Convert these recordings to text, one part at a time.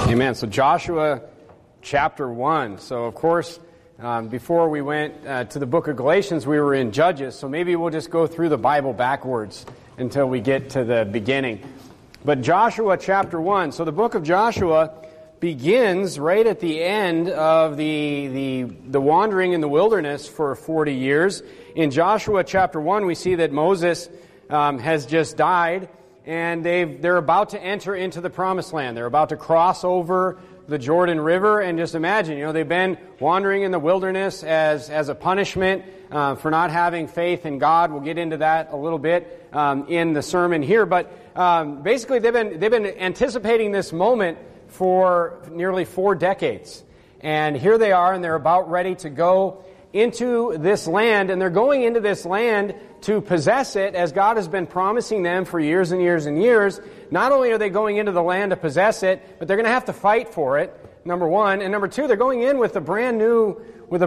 Amen. So Joshua chapter 1. So of course, before we went to the book of Galatians, we were in Judges. So maybe we'll just go through the Bible backwards until we get to the beginning. But Joshua chapter 1. So the book of Joshua begins right at the end of the wandering in the wilderness for 40 years. In Joshua chapter 1, we see that Moses has just died, and they're about to enter into the Promised Land. They're about to cross over the Jordan River, and just imagine, they've been wandering in the wilderness as a punishment for not having faith in God. We'll get into that a little bit in the sermon here, but basically they've been anticipating this moment for nearly 4 decades. And here they are, and they're about ready to go into this land, and they're going into this land to possess it as God has been promising them for years and years and years. Not only are they going into the land to possess it, but they're going to have to fight for it, number one. And number two, they're going in with a brand new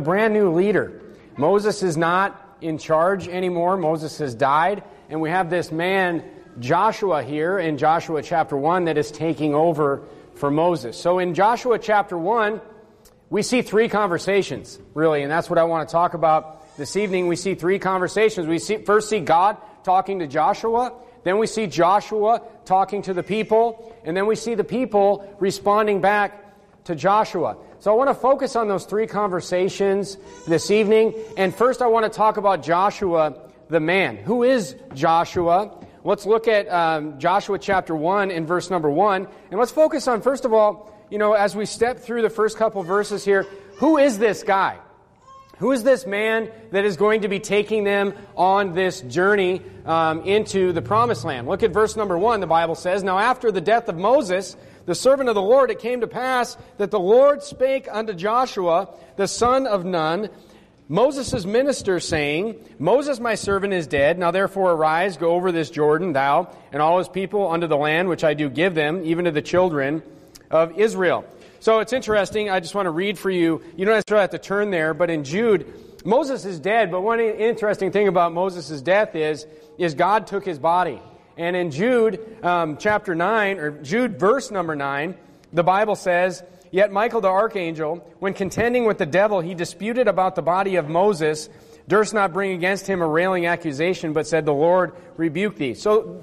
leader. Moses is not in charge anymore. Moses has died, and we have this man, Joshua, here in Joshua chapter 1 that is taking over for Moses. So in Joshua chapter 1, we see 3 conversations, really, and that's what I want to talk about this evening. We see 3 conversations. We first see God talking to Joshua, then we see Joshua talking to the people, and then we see the people responding back to Joshua. So I want to focus on those 3 conversations this evening, and first I want to talk about Joshua the man. Who is Joshua? Let's look at Joshua chapter 1 and verse number 1, and let's focus on, first of all, as we step through the first couple verses here, who is this guy? Who is this man that is going to be taking them on this journey into the Promised Land? Look at verse number 1. The Bible says, "Now after the death of Moses, the servant of the Lord, it came to pass that the Lord spake unto Joshua, the son of Nun, Moses' minister, saying, Moses my servant is dead. Now therefore arise, go over this Jordan, thou and all his people, unto the land which I do give them, even to the children of Israel." So it's interesting. I just want to read for you. You don't necessarily have to turn there, but in Jude, Moses is dead. But one interesting thing about Moses' death is God took his body. And in Jude chapter 9, or Jude verse number 9, the Bible says, "Yet Michael the archangel, when contending with the devil, he disputed about the body of Moses, durst not bring against him a railing accusation, but said, The Lord rebuke thee." So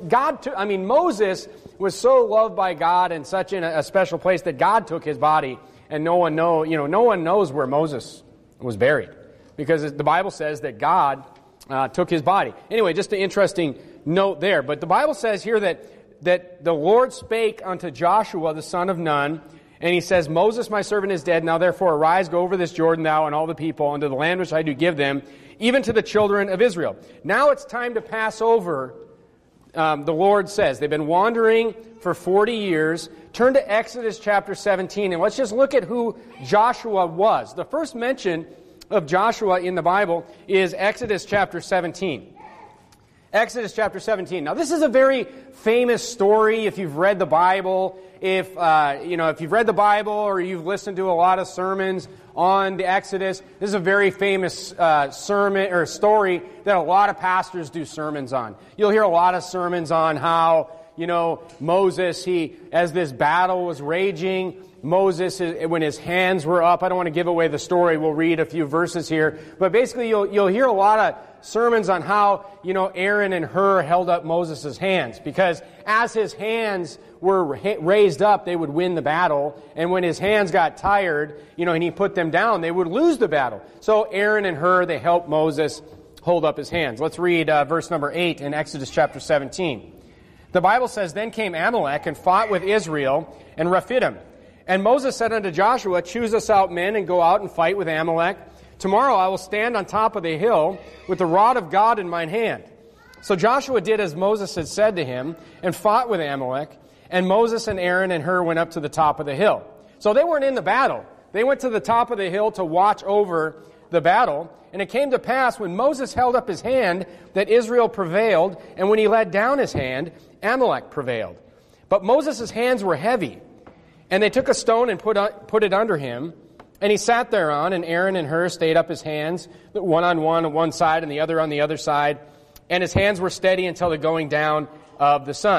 Moses was so loved by God and such in a special place that God took his body, and no one knows where Moses was buried, because the Bible says that God took his body. Anyway, just an interesting note there. But the Bible says here that the Lord spake unto Joshua, the son of Nun, and he says, "Moses my servant is dead. Now therefore arise, go over this Jordan, thou and all the people, unto the land which I do give them, even to the children of Israel." Now it's time to pass over, the Lord says. They've been wandering for 40 years. Turn to Exodus chapter 17, and let's just look at who Joshua was. The first mention of Joshua in the Bible is Exodus chapter 17. Exodus chapter 17. Now this is a very famous story if you've read the Bible. If you've read the Bible or you've listened to a lot of sermons on the Exodus, this is a very famous sermon or story that a lot of pastors do sermons on. You'll hear a lot of sermons on how, Moses, as this battle was raging, Moses, when his hands were up, I don't want to give away the story, we'll read a few verses here, but basically you'll hear a lot of sermons on how, Aaron and Hur held up Moses' hands, because as his hands were raised up, they would win the battle, and when his hands got tired, and he put them down, they would lose the battle. So Aaron and Hur, they helped Moses hold up his hands. Let's read verse number 8 in Exodus chapter 17. The Bible says, "Then came Amalek and fought with Israel and Rephidim. And Moses said unto Joshua, Choose us out men and go out and fight with Amalek. Tomorrow I will stand on top of the hill with the rod of God in mine hand." So Joshua did as Moses had said to him and fought with Amalek. And Moses and Aaron and Hur went up to the top of the hill. So they weren't in the battle. They went to the top of the hill to watch over the battle. And it came to pass when Moses held up his hand that Israel prevailed, and when he let down his hand, Amalek prevailed. But Moses' hands were heavy. And they took a stone and put it under him, and he sat thereon, and Aaron and Hur stayed up his hands, one on one side and the other on the other side, and his hands were steady until the going down of the sun.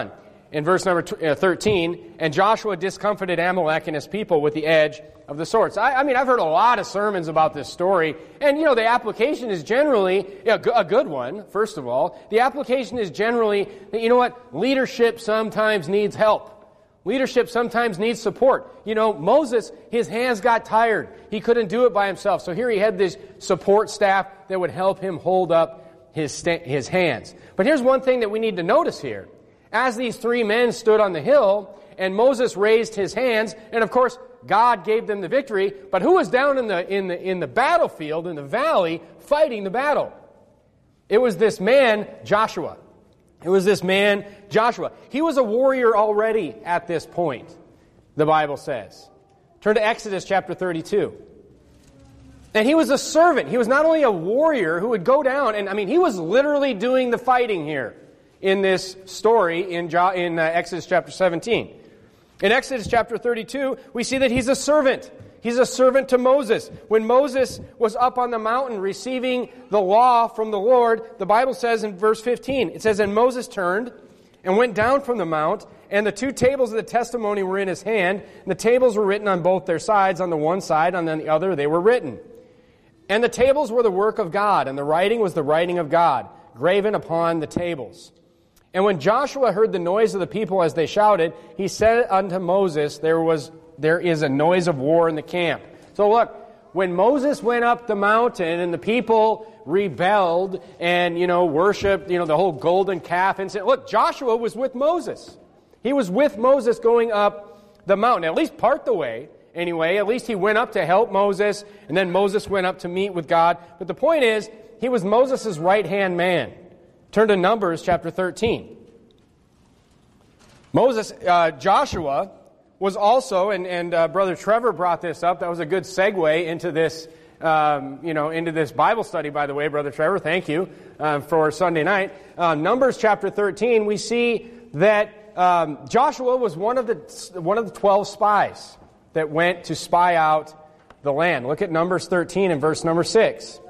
in verse number 13, and Joshua discomfited Amalek and his people with the edge of the sword. So, I mean, I've heard a lot of sermons about this story, and, the application is generally a good one, first of all. The application is generally that, leadership sometimes needs help. Leadership sometimes needs support. Moses, his hands got tired. He couldn't do it by himself. So here he had this support staff that would help him hold up his hands. But here's one thing that we need to notice here. As these three men stood on the hill, and Moses raised his hands, and of course, God gave them the victory, but who was down in the battlefield, in the valley, fighting the battle? It was this man, Joshua. It was this man, Joshua. He was a warrior already at this point, the Bible says. Turn to Exodus chapter 32. And he was a servant. He was not only a warrior who would go down, and he was literally doing the fighting here in this story in Exodus chapter 17. In Exodus chapter 32, we see that he's a servant. He's a servant to Moses. When Moses was up on the mountain receiving the law from the Lord, the Bible says in verse 15, it says, "And Moses turned and went down from the mount, and the two tables of the testimony were in his hand, and the tables were written on both their sides, on the one side, and on the other they were written. And the tables were the work of God, and the writing was the writing of God, graven upon the tables. And when Joshua heard the noise of the people as they shouted, he said unto Moses, there is a noise of war in the camp." So look, when Moses went up the mountain and the people rebelled and, worshiped, the whole golden calf incident, look, Joshua was with Moses. He was with Moses going up the mountain, at least part the way. Anyway, at least he went up to help Moses, and then Moses went up to meet with God. But the point is, he was Moses' right-hand man. Turn to Numbers chapter 13. Joshua was also, and Brother Trevor brought this up. That was a good segue into this, into this Bible study, by the way, Brother Trevor. Thank you for Sunday night. Numbers chapter 13, we see that Joshua was one of the 12 spies that went to spy out the land. Look at Numbers 13 and verse number 6.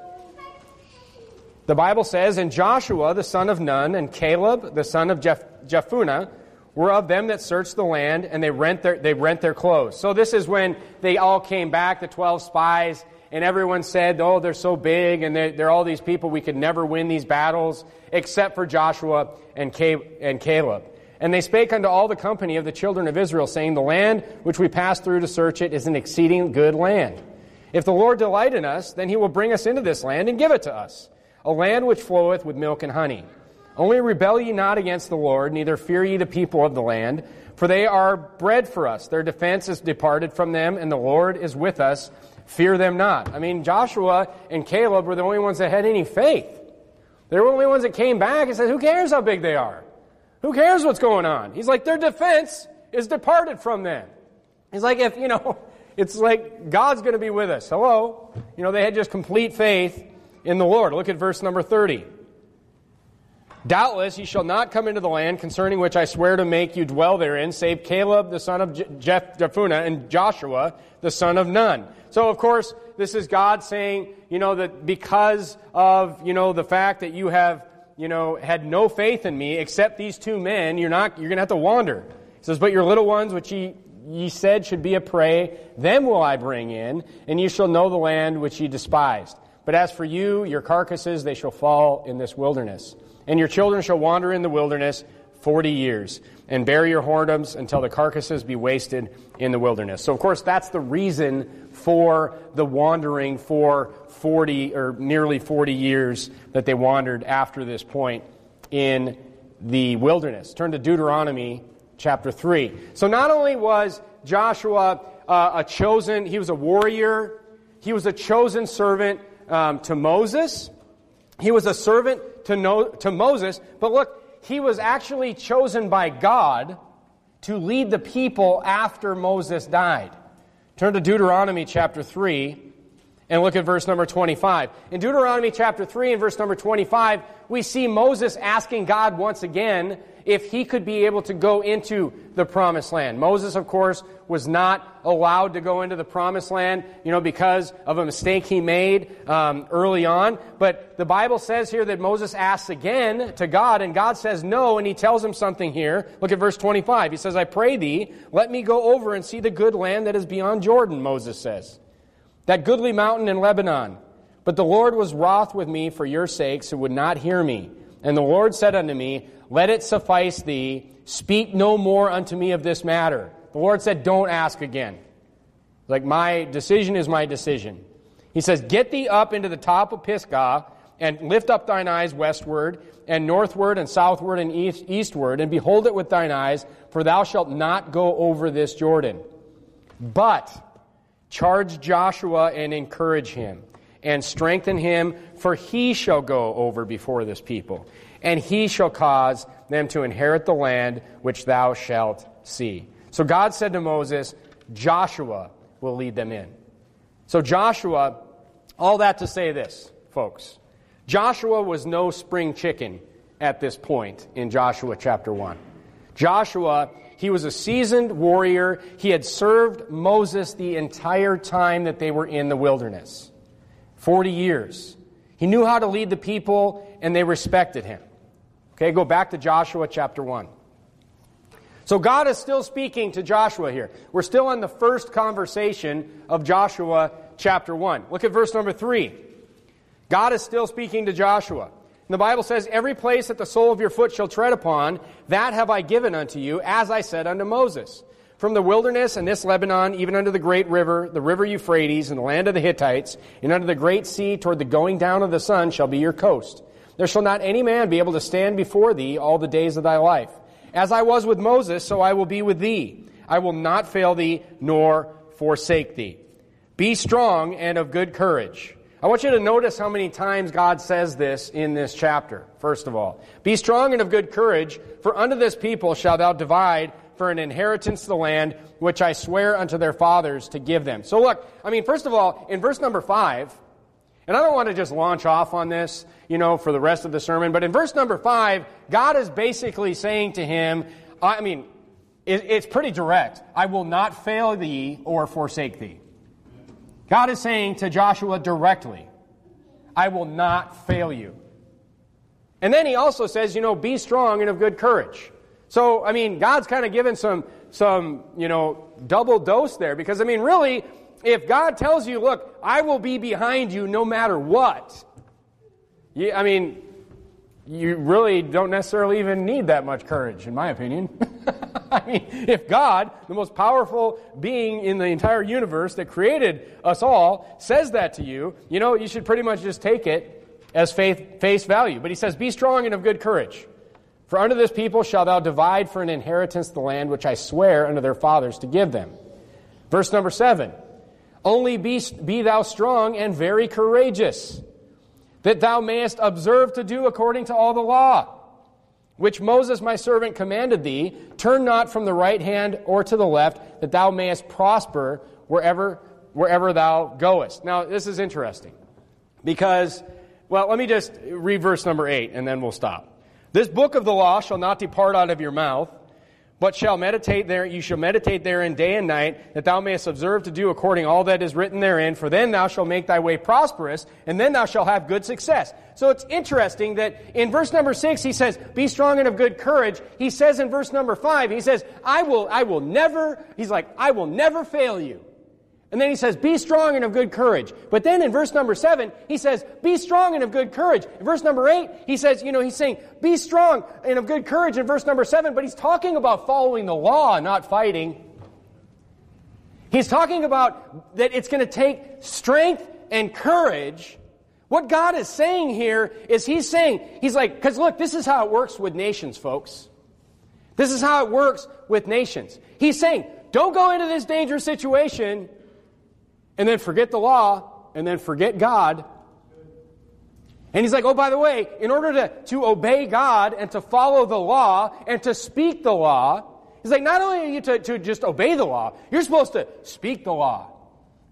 The Bible says, "And Joshua the son of Nun and Caleb the son of Jephunneh were of them that searched the land, and they rent their clothes." So this is when they all came back, the 12 spies, and everyone said, "Oh, they're so big, and they're all these people, we could never win these battles, except for Joshua and Caleb. And they spake unto all the company of the children of Israel, saying, The land which we passed through to search it is an exceeding good land. If the Lord delight in us, then he will bring us into this land and give it to us, a land which floweth with milk and honey. Only rebel ye not against the Lord, neither fear ye the people of the land, for they are bread for us. Their defense is departed from them, and the Lord is with us. Fear them not." Joshua and Caleb were the only ones that had any faith. They were the only ones that came back and said, "Who cares how big they are? Who cares what's going on?" He's like, their defense is departed from them. He's like, it's like God's going to be with us. Hello? They had just complete faith in the Lord. Look at verse number 30. "Doubtless ye shall not come into the land concerning which I swear to make you dwell therein, save Caleb the son of Jephunneh and Joshua the son of Nun." So, of course, this is God saying, that because of, the fact that you have, had no faith in me except these two men, you're going to have to wander. He says, "But your little ones, which ye said should be a prey, them will I bring in, and ye shall know the land which ye despised. But as for you, your carcasses, they shall fall in this wilderness. And your children shall wander in the wilderness 40 years, and bear your whoredoms until the carcasses be wasted in the wilderness." So, of course, that's the reason for the wandering for 40 or nearly 40 years that they wandered after this point in the wilderness. Turn to Deuteronomy chapter 3. So not only was Joshua he was a warrior, he was a chosen servant to Moses, he was a servant to Moses, but look, he was actually chosen by God to lead the people after Moses died. Turn to Deuteronomy chapter 3 And look at verse number 25. In Deuteronomy chapter 3 and verse number 25, we see Moses asking God once again if he could be able to go into the promised land. Moses, of course, was not allowed to go into the promised land, because of a mistake he made early on. But the Bible says here that Moses asks again to God, and God says no, and he tells him something here. Look at verse 25. He says, I pray thee, let me go over and see the good land that is beyond Jordan, Moses says. That goodly mountain in Lebanon. But the Lord was wroth with me for your sakes, and would not hear me. And the Lord said unto me, let it suffice thee, speak no more unto me of this matter. The Lord said, don't ask again. Like, my decision is my decision. He says, get thee up into the top of Pisgah, and lift up thine eyes westward, and northward, and southward, and eastward, and behold it with thine eyes, for thou shalt not go over this Jordan. But charge Joshua and encourage him, and strengthen him, for he shall go over before this people, and he shall cause them to inherit the land which thou shalt see. So God said to Moses, Joshua will lead them in. So Joshua, all that to say this, folks. Joshua was no spring chicken at this point in Joshua chapter 1. Joshua, he was a seasoned warrior. He had served Moses the entire time that they were in the wilderness. 40 years. He knew how to lead the people, and they respected him. Okay, go back to Joshua chapter 1. So God is still speaking to Joshua here. We're still on the first conversation of Joshua chapter 1. Look at verse number 3. God is still speaking to Joshua. And the Bible says, every place that the sole of your foot shall tread upon, that have I given unto you, as I said unto Moses. From the wilderness and this Lebanon, even unto the great river, the river Euphrates, and the land of the Hittites, and unto the great sea toward the going down of the sun shall be your coast. There shall not any man be able to stand before thee all the days of thy life. As I was with Moses, so I will be with thee. I will not fail thee, nor forsake thee. Be strong and of good courage. I want you to notice how many times God says this in this chapter, first of all. Be strong and of good courage, for unto this people shalt thou divide for an inheritance the land which I swear unto their fathers to give them. So look, first of all, in verse number 5, and I don't want to just launch off on this, for the rest of the sermon, but in verse number 5, God is basically saying to him, it's pretty direct. I will not fail thee or forsake thee. God is saying to Joshua directly, I will not fail you. And then he also says, be strong and of good courage. So, God's kind of given some double dose there. Because, really, if God tells you, look, I will be behind you no matter what, you really don't necessarily even need that much courage, in my opinion. If God, the most powerful being in the entire universe that created us all, says that to you, you should pretty much just take it as face value. But he says, be strong and of good courage. For unto this people shalt thou divide for an inheritance the land which I swear unto their fathers to give them. Verse number 7. Only be thou strong and very courageous, that thou mayest observe to do according to all the law, which Moses my servant commanded thee. Turn not from the right hand or to the left, that thou mayest prosper wherever thou goest. Now, this is interesting, because, let me just read verse number 8, and then we'll stop. This book of the law shall not depart out of your mouth, but you shall meditate therein day and night, that thou mayest observe to do according all that is written therein, for then thou shalt make thy way prosperous, and then thou shalt have good success. So it's interesting that in verse number 6, he says, be strong and of good courage. He says in verse number 5, he says, I will never fail you. And then he says, be strong and of good courage. But then in verse number 7, he says, be strong and of good courage. In verse number 8, he says, he's saying, be strong and of good courage in verse number 7, but he's talking about following the law, not fighting. He's talking about that it's going to take strength and courage. What God is saying here is he's like, because look, this is how it works with nations, folks. This is how it works with nations. He's saying, don't go into this dangerous situation and then forget the law, and then forget God. And he's like, oh, by the way, in order to obey God and to follow the law and to speak the law, he's like, not only are you to just obey the law, you're supposed to speak the law.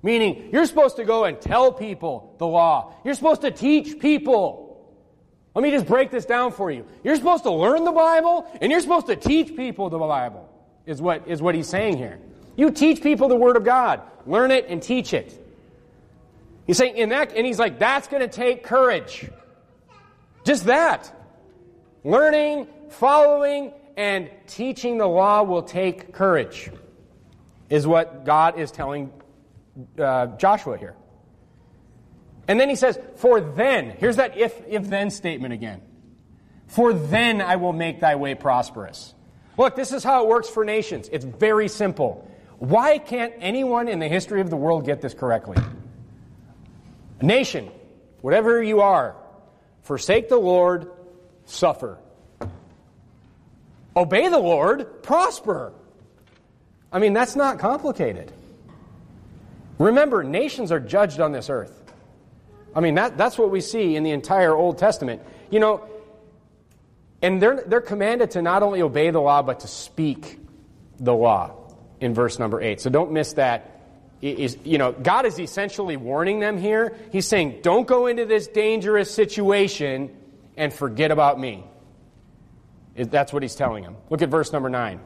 Meaning, you're supposed to go and tell people the law. You're supposed to teach people. Let me just break this down for you. You're supposed to learn the Bible, and you're supposed to teach people the Bible, is what he's saying here. You teach people the Word of God. Learn it and teach it. He's saying and he's like, that's going to take courage. Just that. Learning, following, and teaching the law will take courage, is what God is telling Joshua here. And then he says, for then, here's that if-then statement again. For then I will make thy way prosperous. Look, this is how it works for nations. It's very simple. Why can't anyone in the history of the world get this correctly? A nation, whatever you are, forsake the Lord, suffer. Obey the Lord, prosper. I mean, that's not complicated. Remember, nations are judged on this earth. I mean, that's what we see in the entire Old Testament. You know, and they're commanded to not only obey the law, but to speak the law in verse number 8. So don't miss that. God is essentially warning them here. He's saying, don't go into this dangerous situation and forget about me. That's what he's telling them. Look at verse number 9.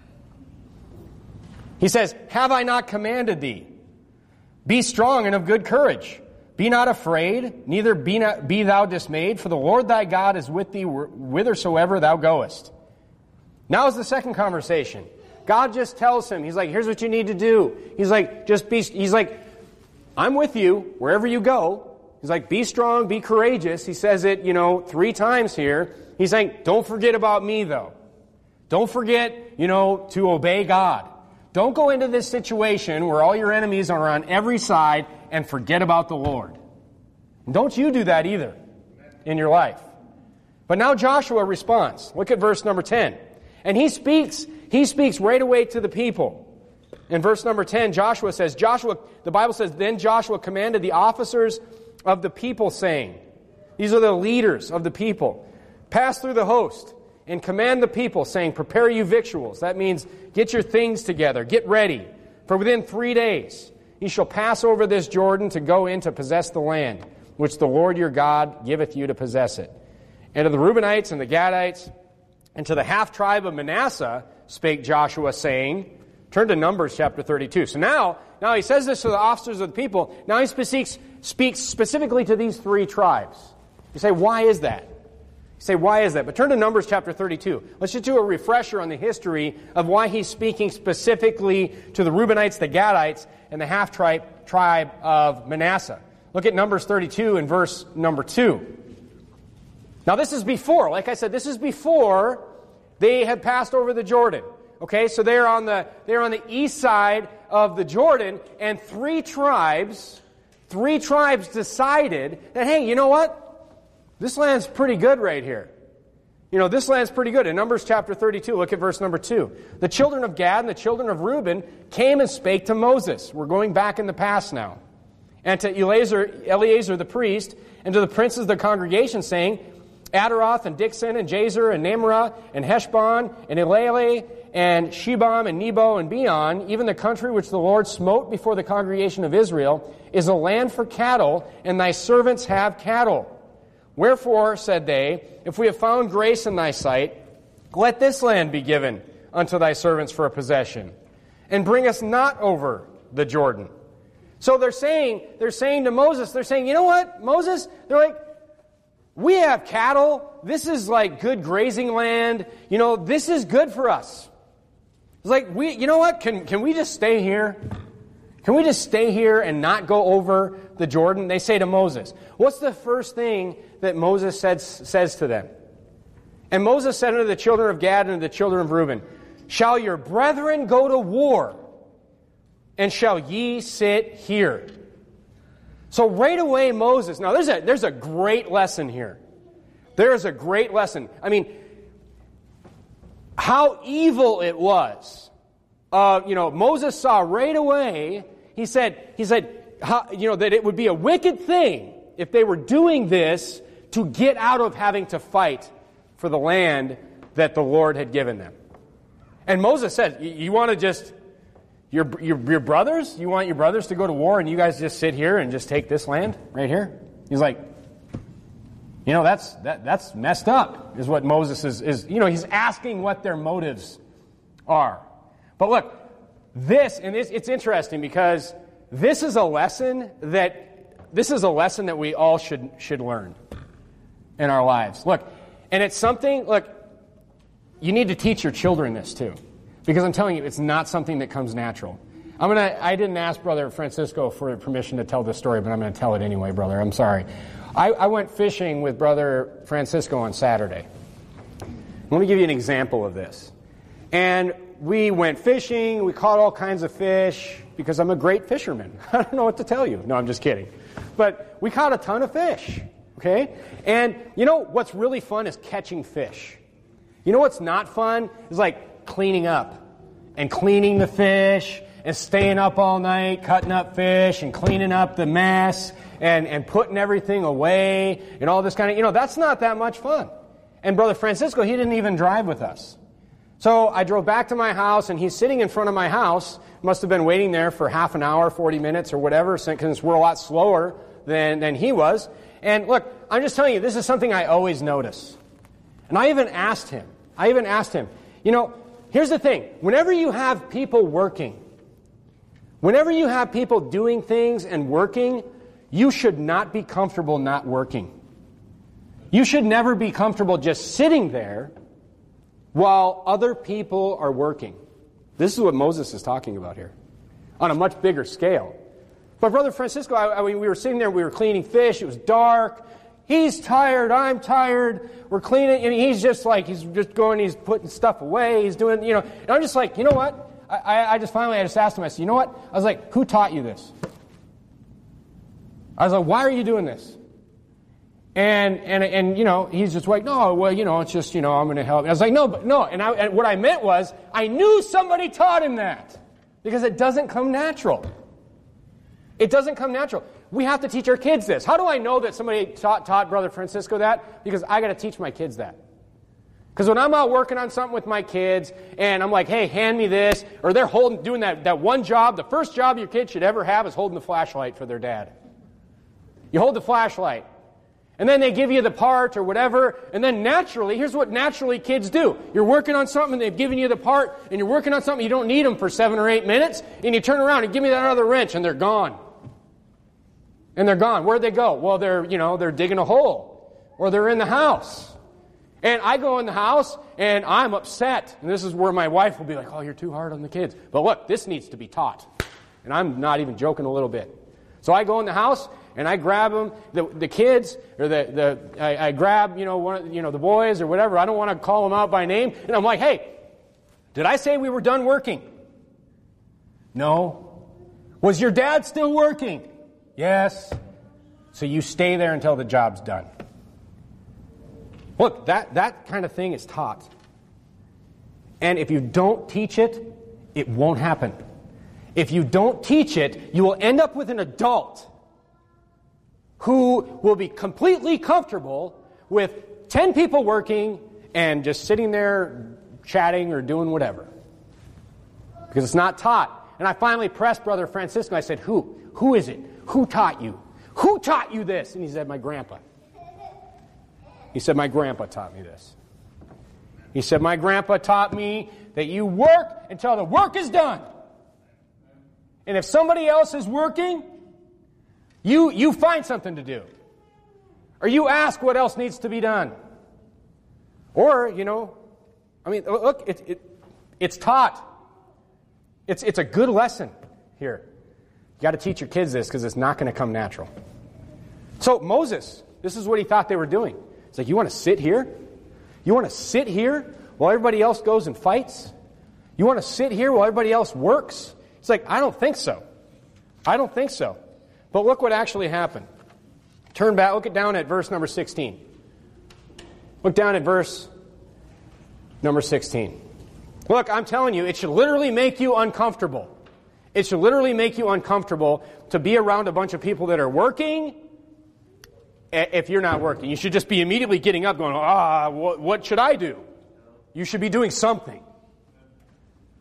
He says, have I not commanded thee? Be strong and of good courage. Be not afraid, neither be thou dismayed, for the Lord thy God is with thee whithersoever thou goest. Now is the second conversation. God just tells him, he's like, here's what you need to do. He's like, I'm with you wherever you go. He's like, be strong, be courageous. He says it, 3 times here. He's saying, don't forget about me though. Don't forget, to obey God. Don't go into this situation where all your enemies are on every side and forget about the Lord. And don't you do that either in your life. But now Joshua responds. Look at verse number 10. And he speaks right away to the people. In verse number 10, the Bible says, then Joshua commanded the officers of the people, saying, these are the leaders of the people, pass through the host and command the people, saying, prepare you victuals. That means get your things together, get ready. For within 3 days ye shall pass over this Jordan to go in to possess the land, which the Lord your God giveth you to possess it. And to the Reubenites and the Gadites, and to the half-tribe of Manasseh spake Joshua, saying, turn to Numbers chapter 32. So now he says this to the officers of the people. Now he speaks specifically to these 3 tribes. You say, why is that? But turn to Numbers chapter 32. Let's just do a refresher on the history of why he's speaking specifically to the Reubenites, the Gadites, and the half-tribe of Manasseh. Look at Numbers 32 and verse number 2. Now this is before, like I said, this is before they had passed over the Jordan. Okay, so they're on the east side of the Jordan, and 3 tribes decided that, hey, you know what? This land's pretty good right here. This land's pretty good. In Numbers chapter 32, look at verse number 2. The children of Gad and the children of Reuben came and spake to Moses. We're going back in the past now. And to Eleazar the priest, and to the princes of the congregation, saying, Adaroth and Dixon and Jazer and Nimrah and Heshbon and Elealeh and Shebam and Nebo and Beon, even the country which the Lord smote before the congregation of Israel, is a land for cattle, and thy servants have cattle. Wherefore, said they, if we have found grace in thy sight, let this land be given unto thy servants for a possession, and bring us not over the Jordan. So they're saying to Moses, they're saying, you know what, Moses? They're like, we have cattle. This is like good grazing land. This is good for us. It's like, you know what? Can we just stay here? Can we just stay here and not go over the Jordan? They say to Moses. What's the first thing that Moses says to them? And Moses said unto the children of Gad and to the children of Reuben, shall your brethren go to war, and shall ye sit here? So right away Moses, now there's a great lesson here. There's a great lesson. I mean, how evil it was. Moses saw right away, he said, that it would be a wicked thing if they were doing this to get out of having to fight for the land that the Lord had given them. And Moses said, you want to Your brothers? You want your brothers to go to war and you guys just sit here and just take this land right here? He's like, that's messed up, is what Moses is. He's asking what their motives are. But look, it's interesting because this is a lesson that we all should learn in our lives. Look, and it's something, you need to teach your children this too. Because I'm telling you, it's not something that comes natural. I didn't ask Brother Francisco for permission to tell this story, but I'm going to tell it anyway, brother. I'm sorry. I went fishing with Brother Francisco on Saturday. Let me give you an example of this. And we went fishing. We caught all kinds of fish because I'm a great fisherman. I don't know what to tell you. No, I'm just kidding. But we caught a ton of fish. Okay? And what's really fun is catching fish. You know what's not fun? Is cleaning up and cleaning the fish and staying up all night, cutting up fish and cleaning up the mess and putting everything away and all this kind of, that's not that much fun. And Brother Francisco, he didn't even drive with us. So I drove back to my house and he's sitting in front of my house, must have been waiting there for half an hour, 40 minutes or whatever, because we're a lot slower than he was. And look, I'm just telling you, this is something I always notice. And I even asked him, here's the thing. Whenever you have people working, whenever you have people doing things and working, you should not be comfortable not working. You should never be comfortable just sitting there while other people are working. This is what Moses is talking about here, on a much bigger scale. But Brother Francisco, we were sitting there, we were cleaning fish, it was dark. He's tired, I'm tired, we're cleaning, and he's just going, he's putting stuff away, he's doing, and I'm just like, you know what? I just asked him, I said, you know what? I was like, who taught you this? I was like, why are you doing this? And he's just like, no, well, it's just, I'm going to help. I was like, no, and what I meant was, I knew somebody taught him that, because it doesn't come natural. It doesn't come natural. We have to teach our kids this. How do I know that somebody taught Brother Francisco that? Because I got to teach my kids that. Because when I'm out working on something with my kids, and I'm like, hey, hand me this, or they're doing that one job, the first job your kid should ever have is holding the flashlight for their dad. You hold the flashlight, and then they give you the part or whatever, and then naturally, here's what naturally kids do. You're working on something, they've given you the part, and you're working on something, you don't need them for 7 or 8 minutes, and you turn around and give me that other wrench, and they're gone. And they're gone. Where'd they go? Well, they're digging a hole. Or they're in the house. And I go in the house, and I'm upset. And this is where my wife will be like, oh, you're too hard on the kids. But look, this needs to be taught. And I'm not even joking a little bit. So I go in the house, and I grab them, the kids, or I grab, the boys or whatever. I don't want to call them out by name. And I'm like, hey, did I say we were done working? No. Was your dad still working? Yes. So you stay there until the job's done. Look, that kind of thing is taught. And if you don't teach it, it won't happen. If you don't teach it, you will end up with an adult who will be completely comfortable with 10 people working and just sitting there chatting or doing whatever. Because it's not taught. And I finally pressed Brother Francisco. I said, who? Who is it? Who taught you? Who taught you this? And he said, my grandpa. He said, my grandpa taught me this. He said, my grandpa taught me that you work until the work is done. And if somebody else is working, you find something to do. Or you ask what else needs to be done. Or, look, it's taught. It's a good lesson here. You got to teach your kids this because it's not going to come natural. So Moses, this is what he thought they were doing. It's like, you want to sit here? You want to sit here while everybody else goes and fights? You want to sit here while everybody else works? It's like, I don't think so. I don't think so. But look what actually happened. Turn back, look down at verse number 16. Look down at verse number 16. Look, I'm telling you, it should literally make you uncomfortable. It should literally make you uncomfortable to be around a bunch of people that are working if you're not working. You should just be immediately getting up going, what should I do? You should be doing something.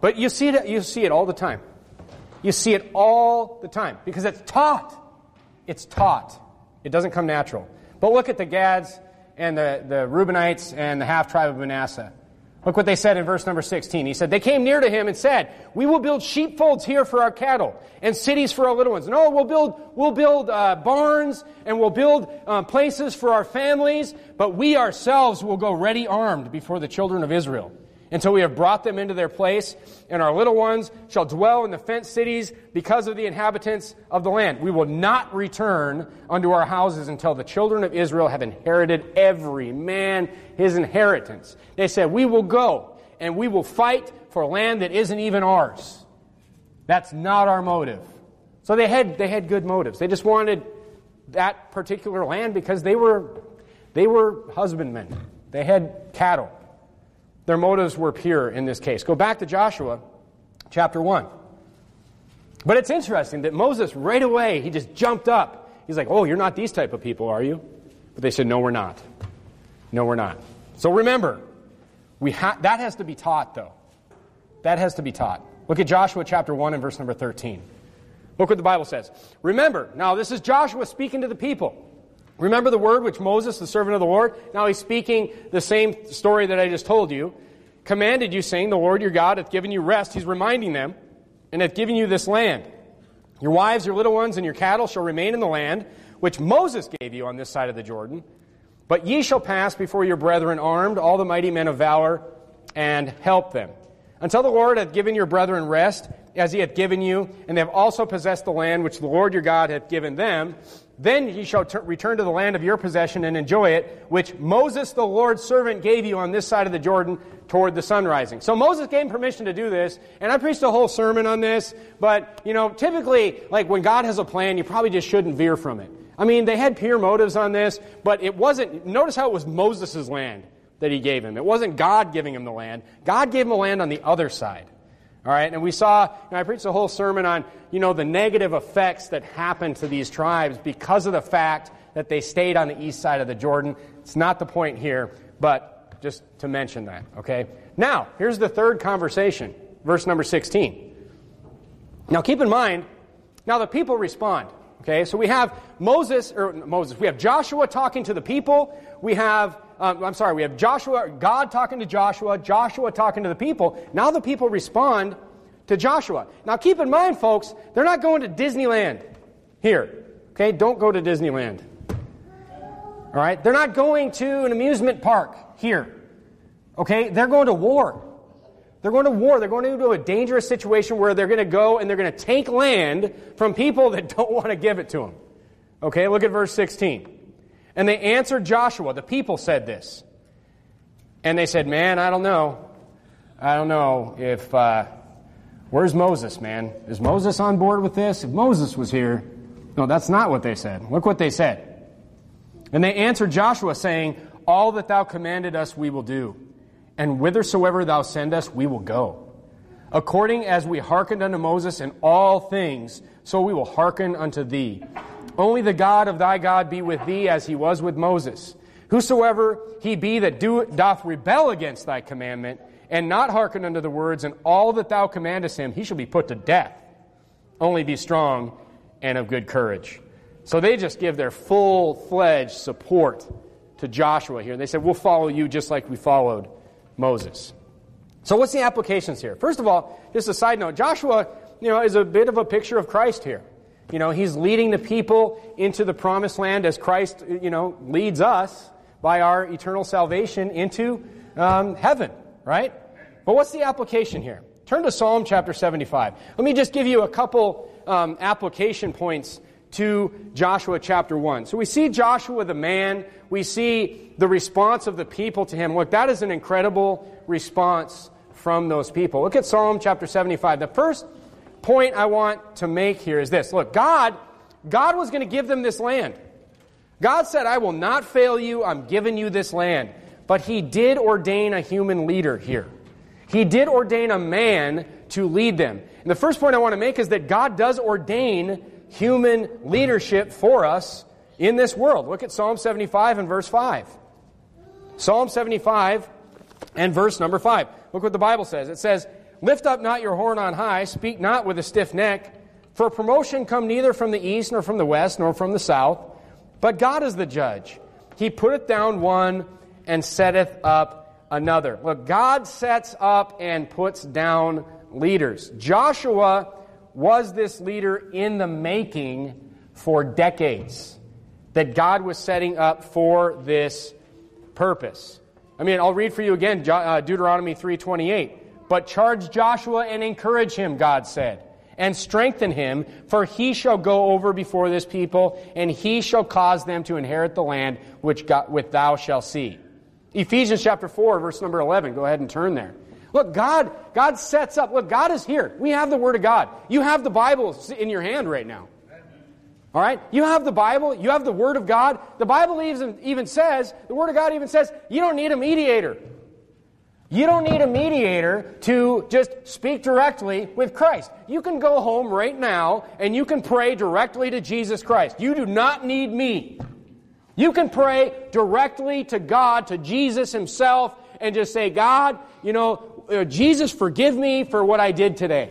But you see it all the time. You see it all the time because it's taught. It's taught. It doesn't come natural. But look at the Gads and the Reubenites and the half-tribe of Manasseh. Look what they said in verse number 16. He said, they came near to him and said, we will build sheepfolds here for our cattle and cities for our little ones. No, we'll build barns and we'll build places for our families, but we ourselves will go ready armed before the children of Israel until we have brought them into their place, and our little ones shall dwell in the fenced cities because of the inhabitants of the land. We will not return unto our houses until the children of Israel have inherited every man his inheritance. They said, we will go, and we will fight for land that isn't even ours. That's not our motive. So they had good motives. They just wanted that particular land because they were husbandmen. They had cattle. Their motives were pure in this case. Go back to Joshua chapter 1. But it's interesting that Moses right away, he just jumped up. He's like, oh, you're not these type of people, are you? But they said, no, we're not. No, we're not. So remember, that has to be taught, though. That has to be taught. Look at Joshua chapter 1 and verse number 13. Look what the Bible says. Remember, now this is Joshua speaking to the people. Remember the word which Moses, the servant of the Lord, now he's speaking the same story that I just told you, commanded you, saying, the Lord your God hath given you rest. He's reminding them, and hath given you this land. Your wives, your little ones, and your cattle shall remain in the land, which Moses gave you on this side of the Jordan. But ye shall pass before your brethren armed, all the mighty men of valor, and help them. Until the Lord hath given your brethren rest, as he hath given you, and they have also possessed the land which the Lord your God hath given them, then ye shall return to the land of your possession and enjoy it, which Moses the Lord's servant gave you on this side of the Jordan toward the sun rising. So Moses gave him permission to do this, and I preached a whole sermon on this, but, typically, like when God has a plan, you probably just shouldn't veer from it. I mean, they had pure motives on this, but it wasn't, notice how it was Moses' land that he gave him. It wasn't God giving him the land. God gave him the land on the other side. All right, and we saw, I preached a whole sermon on, the negative effects that happened to these tribes because of the fact that they stayed on the east side of the Jordan. It's not the point here, but just to mention that, okay? Now, here's the third conversation, verse number 16. Now, keep in mind, now the people respond, okay? So we have we have Joshua talking to the people. We have Joshua, God talking to Joshua, Joshua talking to the people. Now the people respond to Joshua. Now keep in mind, folks, they're not going to Disneyland here. Okay, don't go to Disneyland. All right, they're not going to an amusement park here. Okay, they're going to war. They're going to war. They're going into a dangerous situation where they're going to go and they're going to take land from people that don't want to give it to them. Okay, look at verse 16. And they answered Joshua. The people said this. And they said, man, I don't know. I don't know if, where's Moses, man? Is Moses on board with this? If Moses was here. No, that's not what they said. Look what they said. And they answered Joshua, saying, all that thou commanded us we will do, and whithersoever thou send us we will go. According as we hearkened unto Moses in all things, so we will hearken unto thee. Only the God of thy God be with thee as he was with Moses. Whosoever he be that doth rebel against thy commandment, and not hearken unto the words and all that thou commandest him, he shall be put to death. Only be strong and of good courage. So they just give their full-fledged support to Joshua here. They said, we'll follow you just like we followed Moses. So what's the applications here? First of all, just a side note, Joshua, is a bit of a picture of Christ here. He's leading the people into the promised land as Christ, leads us by our eternal salvation into heaven, right? But what's the application here? Turn to Psalm chapter 75. Let me just give you a couple application points to Joshua chapter 1. So we see Joshua the man. We see the response of the people to him. Look, that is an incredible response from those people. Look at Psalm chapter 75. The first point I want to make here is this. Look, God was going to give them this land. God said, I will not fail you. I'm giving you this land. But he did ordain a human leader here. He did ordain a man to lead them. And the first point I want to make is that God does ordain human leadership for us in this world. Look at Psalm 75 and verse 5. Psalm 75 and verse number 5. Look what the Bible says. It says, Lift up not your horn on high, speak not with a stiff neck, for promotion come neither from the east, nor from the west, nor from the south, but God is the judge. He putteth down one, and setteth up another. Look, God sets up and puts down leaders. Joshua was this leader in the making for decades, that God was setting up for this purpose. I mean, I'll read for you again, Deuteronomy 3:28. But charge Joshua and encourage him, God said, and strengthen him, for he shall go over before this people, and he shall cause them to inherit the land which thou shalt see. Ephesians chapter 4, verse number 11. Go ahead and turn there. Look, God sets up. Look, God is here. We have the Word of God. You have the Bible in your hand right now. All right? You have the Bible. You have the Word of God. The Bible even says, the Word of God even says, you don't need a mediator. You don't need a mediator to just speak directly with Christ. You can go home right now and you can pray directly to Jesus Christ. You do not need me. You can pray directly to God, to Jesus Himself, and just say, God, Jesus, forgive me for what I did today.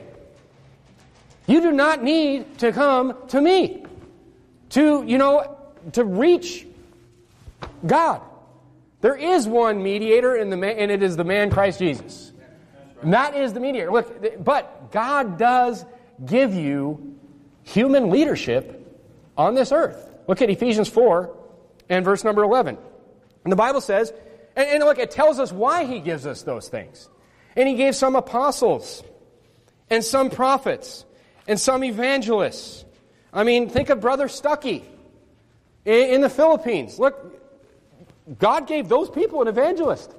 You do not need to come to me to reach God. There is one mediator, and it is the man Christ Jesus. And that is the mediator. Look, but God does give you human leadership on this earth. Look at Ephesians 4 and verse number 11. And the Bible says, and look, it tells us why He gives us those things. And He gave some apostles, and some prophets, and some evangelists. I mean, think of Brother Stuckey in the Philippines. Look, God gave those people an evangelist.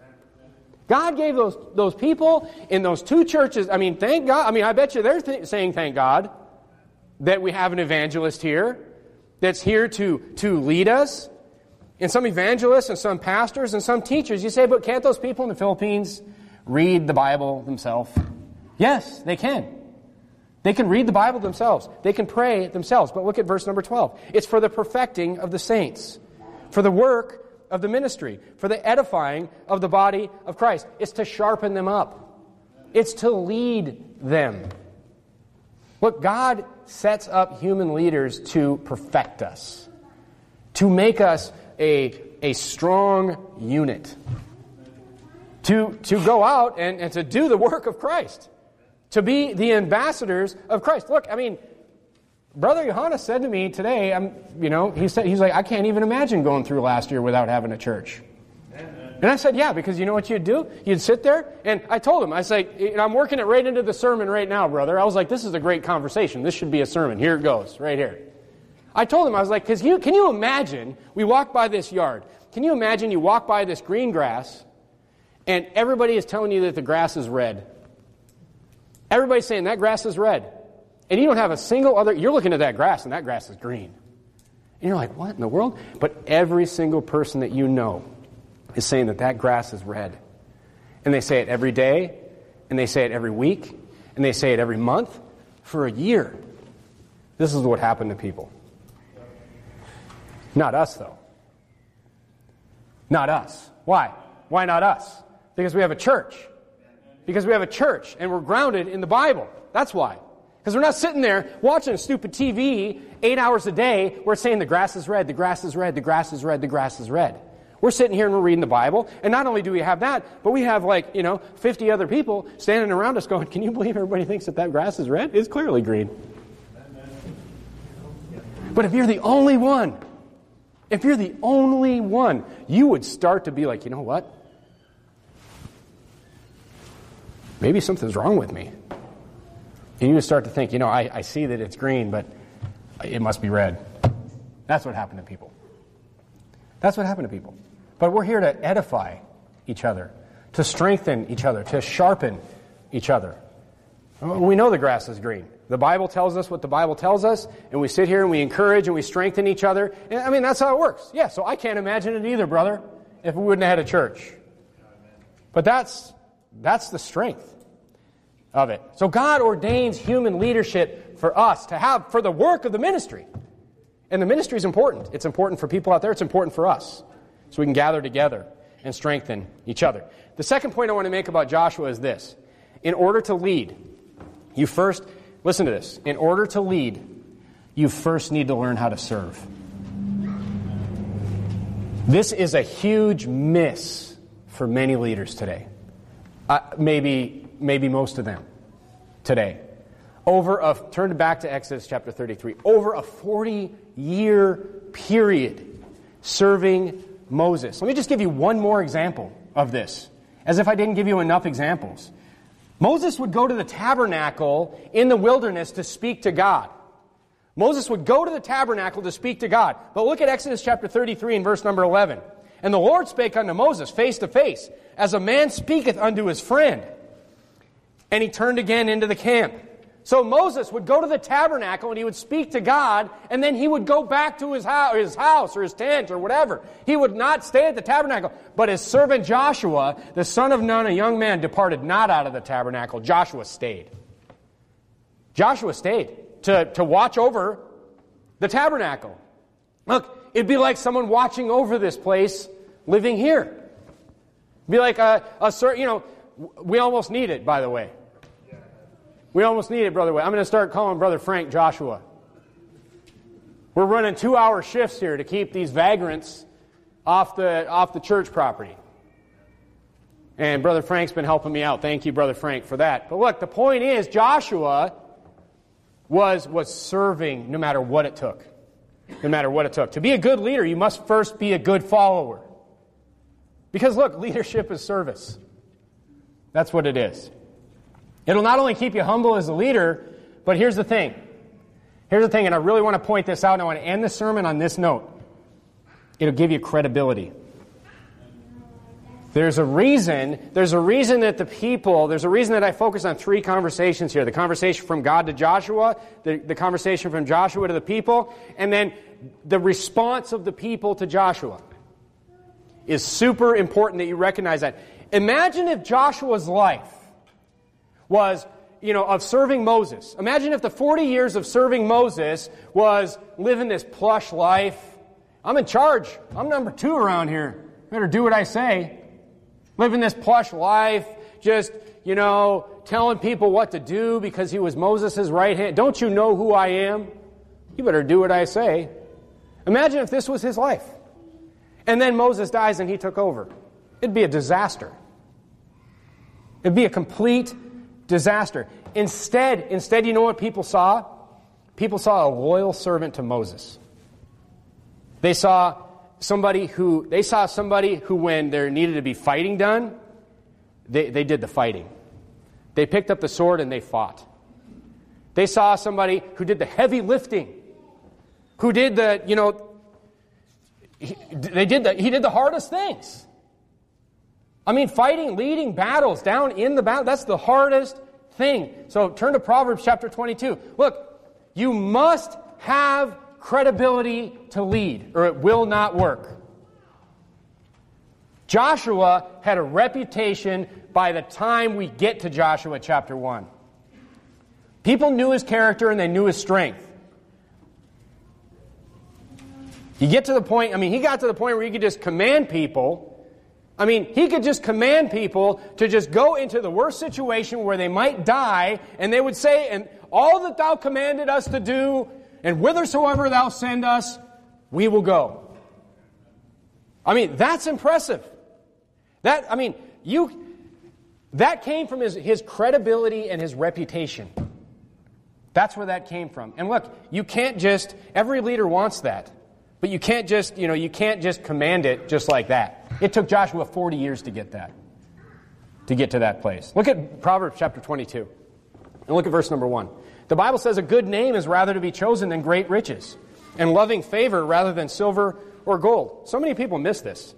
God gave those people in those two churches. I mean, thank God. I mean, I bet you they're saying thank God that we have an evangelist here that's here to lead us. And some evangelists and some pastors and some teachers. You say, but can't those people in the Philippines read the Bible themselves? Yes, they can. They can read the Bible themselves. They can pray themselves. But look at verse number 12. It's for the perfecting of the saints, for the work of the ministry, for the edifying of the body of Christ. It's to sharpen them up. It's to lead them. Look, God sets up human leaders to perfect us, to make us a strong unit, to go out and to do the work of Christ, to be the ambassadors of Christ. Look, I mean, Brother Johannes said to me today, he's like, I can't even imagine going through last year without having a church. And I said, yeah, because you know what you'd do? You'd sit there, and I told him, I said, I'm working it right into the sermon right now, brother. I was like, this is a great conversation. This should be a sermon. Here it goes, right here. I told him, I was like, can you imagine, we walk by this yard. Can you imagine you walk by this green grass, and everybody is telling you that the grass is red? Everybody's saying that grass is red. And you don't have a single other, you're looking at that grass and that grass is green. And you're like, what in the world? But every single person that you know is saying that grass is red. And they say it every day, and they say it every week, and they say it every month for a year. This is what happened to people. Not us, though. Not us. Why? Why not us? Because we have a church. Because we have a church, and we're grounded in the Bible. That's why. Because we're not sitting there watching a stupid TV 8 hours a day. We're saying the grass is red, the grass is red, the grass is red, the grass is red. We're sitting here and we're reading the Bible. And not only do we have that, but we have 50 other people standing around us going, can you believe everybody thinks that grass is red? It's clearly green. But if you're the only one, you would start to be like, you know what? Maybe something's wrong with me. And you would start to think, I see that it's green, but it must be red. That's what happened to people. That's what happened to people. But we're here to edify each other, to strengthen each other, to sharpen each other. We know the grass is green. The Bible tells us what the Bible tells us, and we sit here and we encourage and we strengthen each other. And that's how it works. Yeah, so I can't imagine it either, brother, if we wouldn't have had a church. But that's the strength of it. So God ordains human leadership for us to have for the work of the ministry. And the ministry is important. It's important for people out there. It's important for us. So we can gather together and strengthen each other. The second point I want to make about Joshua is this. in order to lead, you first, listen to this, in order to lead, you first need to learn how to serve. This is a huge miss for many leaders today. Maybe most of them today. Turn back to Exodus chapter 33. Over a 40-year period serving Moses. Let me just give you one more example of this, as if I didn't give you enough examples. Moses would go to the tabernacle in the wilderness to speak to God. Moses would go to the tabernacle to speak to God. But look at Exodus chapter 33 and verse number 11. And the Lord spake unto Moses face to face, as a man speaketh unto his friend. And he turned again into the camp. So Moses would go to the tabernacle and he would speak to God, and then he would go back to his house or his tent or whatever. He would not stay at the tabernacle. But his servant Joshua, the son of Nun, a young man, departed not out of the tabernacle. Joshua stayed. Joshua stayed to watch over the tabernacle. Look, it'd be like someone watching over this place living here. It'd be like we almost need it, by the way. We almost need it, Brother Way. I'm going to start calling Brother Frank Joshua. We're running 2-hour shifts here to keep these vagrants off the church property. And Brother Frank's been helping me out. Thank you, Brother Frank, for that. But look, the point is, Joshua was serving no matter what it took. No matter what it took. To be a good leader, you must first be a good follower. Because look, leadership is service. That's what it is. It'll not only keep you humble as a leader, but here's the thing. Here's the thing, and I really want to point this out, and I want to end the sermon on this note. It'll give you credibility. There's a reason that I focus on 3 conversations here. The conversation from God to Joshua, the conversation from Joshua to the people, and then the response of the people to Joshua is super important that you recognize that. Imagine if Joshua's life was, of serving Moses. Imagine if the 40 years of serving Moses was living this plush life. I'm in charge. I'm number 2 around here. Better do what I say. Living this plush life, just, telling people what to do because he was Moses' right hand. Don't you know who I am? You better do what I say. Imagine if this was his life. And then Moses dies and he took over. It'd be a disaster. It'd be a complete disaster. Instead, you know what people saw? People saw a loyal servant to Moses. They saw somebody who, when there needed to be fighting done, they did the fighting. They picked up the sword and they fought. They saw somebody who did the heavy lifting, who did he did the hardest things. I mean, fighting, leading battles down in the battle, that's the hardest thing. So turn to Proverbs chapter 22. Look, you must have credibility to lead, or it will not work. Joshua had a reputation by the time we get to Joshua chapter 1. People knew his character and they knew his strength. You get to the point, he got to the point where he could just command people. He could just command people to just go into the worst situation where they might die, and they would say, and all that thou commanded us to do, and whithersoever thou send us, we will go. That's impressive. That came from his credibility and his reputation. That's where that came from. And look, you can't just, every leader wants that. But you can't just command it just like that. It took Joshua 40 years to get that. To get to that place. Look at Proverbs chapter 22. And look at verse number 1. The Bible says a good name is rather to be chosen than great riches, and loving favor rather than silver or gold. So many people miss this.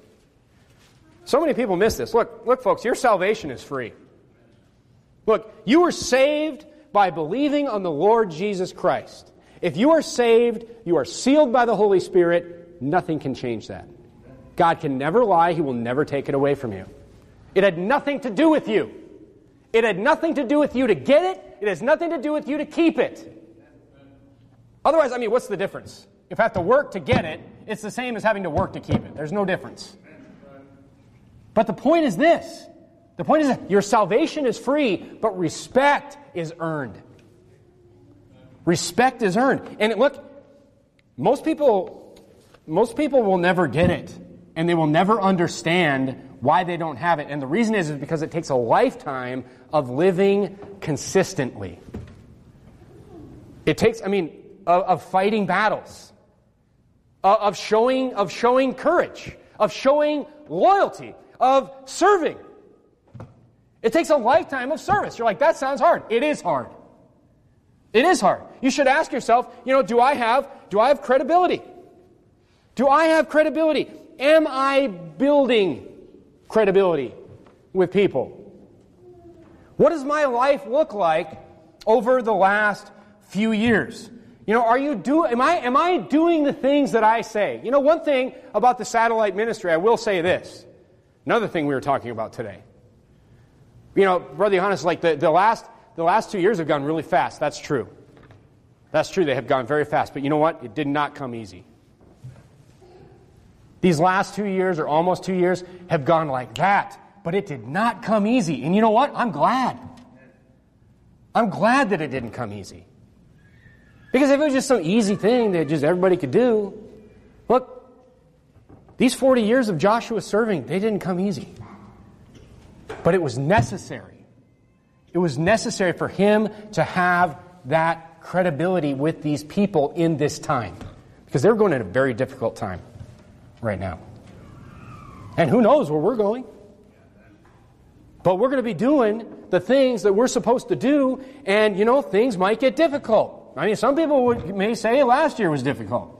Look, folks, your salvation is free. Look, you were saved by believing on the Lord Jesus Christ. If you are saved, you are sealed by the Holy Spirit, nothing can change that. God can never lie. He will never take it away from you. It had nothing to do with you. It had nothing to do with you to get it. It has nothing to do with you to keep it. Otherwise, what's the difference? If I have to work to get it, it's the same as having to work to keep it. There's no difference. But the point is this. The point is that your salvation is free, but respect is earned. Respect is earned. And look, most people will never get it, and they will never understand why they don't have it. And the reason is because it takes a lifetime of living consistently. It takes, of fighting battles, of showing courage, of showing loyalty, of serving. It takes a lifetime of service. You're like, that sounds hard. It is hard. It is hard. You should ask yourself, do I have credibility? Do I have credibility? Am I building credibility with people? What does my life look like over the last few years? Am I doing the things that I say? One thing about the satellite ministry, I will say this. Another thing we were talking about today. Brother Johannes, like the last 2 years have gone really fast. That's true. That's true. They have gone very fast. But you know what? It did not come easy. These last 2 years, or almost 2 years, have gone like that. But it did not come easy. And you know what? I'm glad. I'm glad that it didn't come easy. Because if it was just some easy thing that just everybody could do, look, these 40 years of Joshua serving, they didn't come easy. But it was necessary. It was necessary for him to have that credibility with these people in this time. Because they're going at a very difficult time right now. And who knows where we're going. But we're going to be doing the things that we're supposed to do, and, things might get difficult. Some people may say last year was difficult.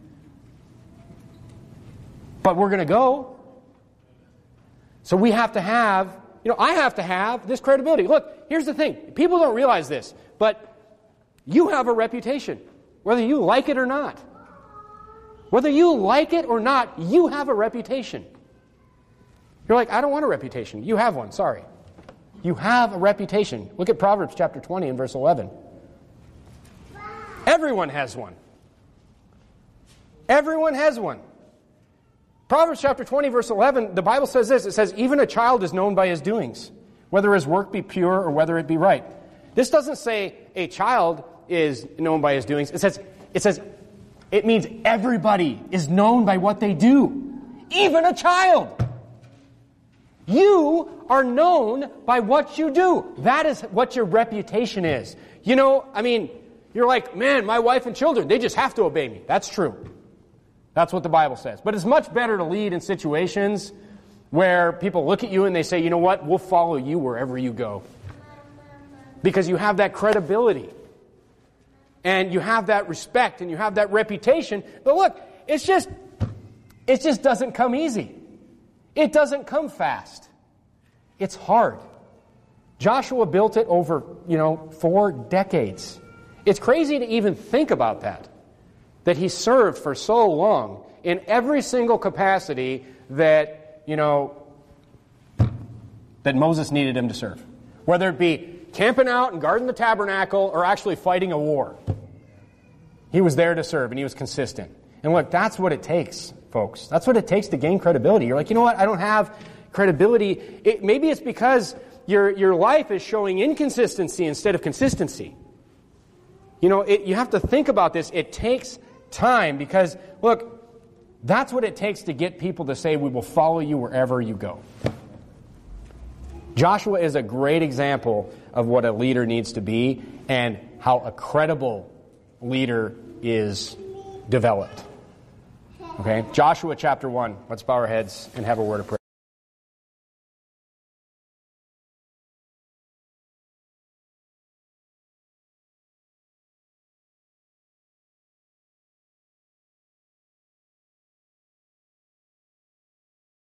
But we're going to go. So we have to have, I have to have this credibility. Look, here's the thing. People don't realize this, but you have a reputation, whether you like it or not. Whether you like it or not, you have a reputation. You're like, I don't want a reputation. You have one, sorry. You have a reputation. Look at Proverbs chapter 20 and verse 11. Everyone has one. Everyone has one. Proverbs chapter 20, verse 11, the Bible says this. It says, even a child is known by his doings, whether his work be pure or whether it be right. This doesn't say a child is known by his doings. It says it means everybody is known by what they do. Even a child. You are known by what you do. That is what your reputation is. You're like, man, my wife and children, they just have to obey me. That's true. That's what the Bible says. But it's much better to lead in situations where people look at you and they say, you know what, we'll follow you wherever you go. Because you have that credibility. And you have that respect and you have that reputation. But look, it just doesn't come easy. It doesn't come fast. It's hard. Joshua built it over, 4 decades. It's crazy to even think about that he served for so long in every single capacity that Moses needed him to serve. Whether it be camping out and guarding the tabernacle or actually fighting a war. He was there to serve and he was consistent. And look, that's what it takes, folks. That's what it takes to gain credibility. You're like, you know what? I don't have credibility. Maybe it's because your life is showing inconsistency instead of consistency. You have to think about this. It takes time because, look, that's what it takes to get people to say, we will follow you wherever you go. Joshua is a great example of what a leader needs to be and how a credible leader is developed. Okay? Joshua chapter 1. Let's bow our heads and have a word of prayer.